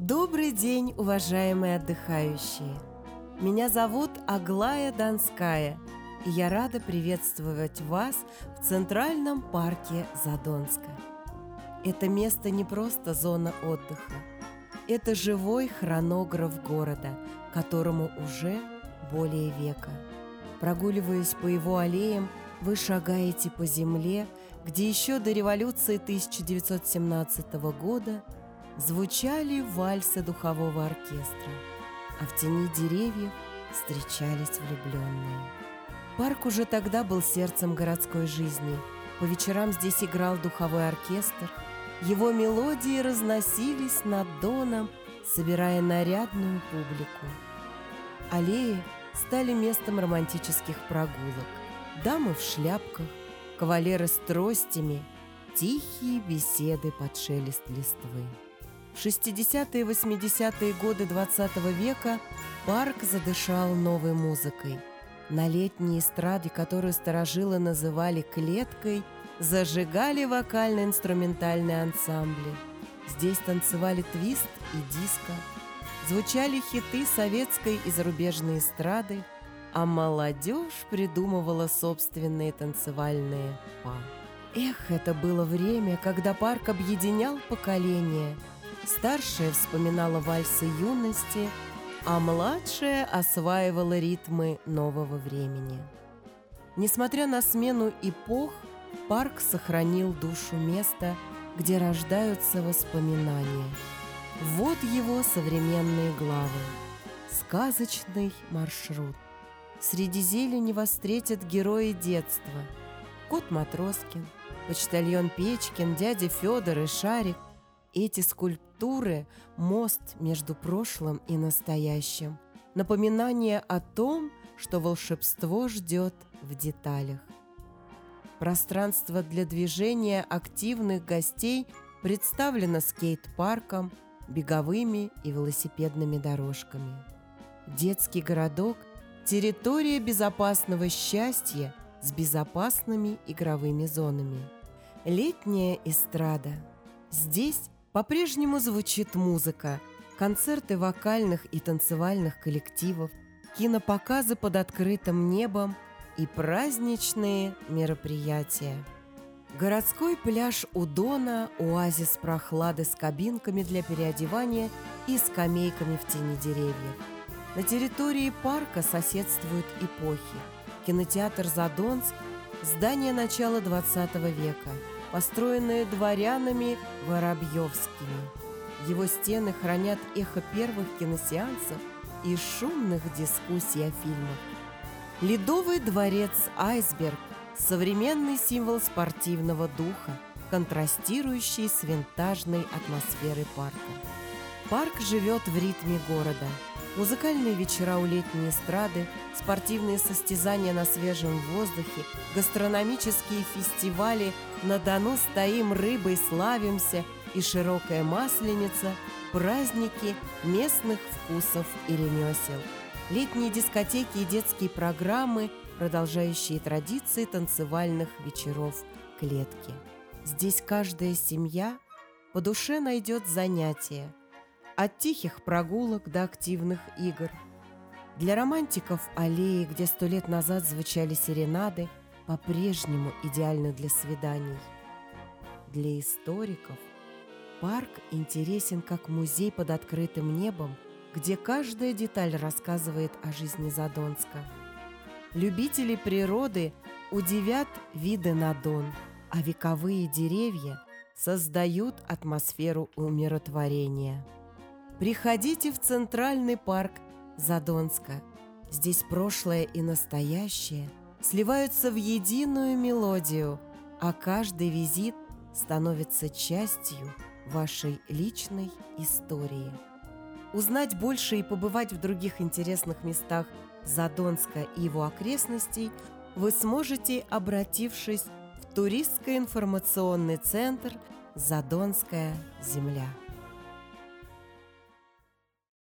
Добрый день, уважаемые отдыхающие! Меня зовут Аглая Донская, и я рада приветствовать вас в Центральном парке Задонска. Это место не просто зона отдыха, это живой хронограф города, которому уже более века. Прогуливаясь по его аллеям, вы шагаете по земле, где еще до революции 1917 года звучали вальсы духового оркестра, а в тени деревьев встречались влюбленные. Парк уже тогда был сердцем городской жизни. По вечерам здесь играл духовой оркестр. Его мелодии разносились над Доном, собирая нарядную публику. Аллеи стали местом романтических прогулок. Дамы в шляпках, кавалеры с тростями, тихие беседы под шелест листвы. В 60-е и 80-е годы 20 века парк задышал новой музыкой. На летней эстраде, которую старожилы называли «клеткой», зажигали вокально-инструментальные ансамбли. Здесь танцевали твист и диско, звучали хиты советской и зарубежной эстрады, а молодежь придумывала собственные танцевальные па. Эх, это было время, когда парк объединял поколения. Старшая вспоминала вальсы юности, а младшая осваивала ритмы нового времени. Несмотря на смену эпох, парк сохранил душу места, где рождаются воспоминания. Вот его современные главы. Сказочный маршрут. Среди зелени вас встретят герои детства. Кот Матроскин, почтальон Печкин, дядя Федор и Шарик. Эти скульптуры – мост между прошлым и настоящим, напоминание о том, что волшебство ждет в деталях. Пространство для движения активных гостей представлено скейт-парком, беговыми и велосипедными дорожками. Детский городок – территория безопасного счастья с безопасными игровыми зонами. Летняя эстрада. Здесь по-прежнему звучит музыка, концерты вокальных и танцевальных коллективов, кинопоказы под открытым небом и праздничные мероприятия. Городской пляж у Дона – оазис прохлады с кабинками для переодевания и скамейками в тени деревьев. На территории парка соседствуют эпохи. Кинотеатр «Задонск» – здание начала XX века, построенное дворянами Воробьевскими. Его стены хранят эхо первых киносеансов и шумных дискуссий о фильмах. Ледовый дворец «Айсберг» – современный символ спортивного духа, контрастирующий с винтажной атмосферой парка. Парк живет в ритме города. Музыкальные вечера у летней эстрады, спортивные состязания на свежем воздухе, гастрономические фестивали «На Дону стоим, рыбой славимся» и «Широкая масленица», праздники местных вкусов и ремесел, летние дискотеки и детские программы, продолжающие традиции танцевальных вечеров «Клетки». Здесь каждая семья по душе найдет занятия, от тихих прогулок до активных игр. Для романтиков аллеи, где 100 лет назад звучали серенады, по-прежнему идеальны для свиданий. Для историков парк интересен как музей под открытым небом, где каждая деталь рассказывает о жизни Задонска. Любители природы удивят виды на Дон, а вековые деревья создают атмосферу умиротворения. Приходите в Центральный парк Задонска. Здесь прошлое и настоящее сливаются в единую мелодию, а каждый визит становится частью вашей личной истории. Узнать больше и побывать в других интересных местах Задонска и его окрестностей вы сможете, обратившись в туристско-информационный центр «Задонская земля».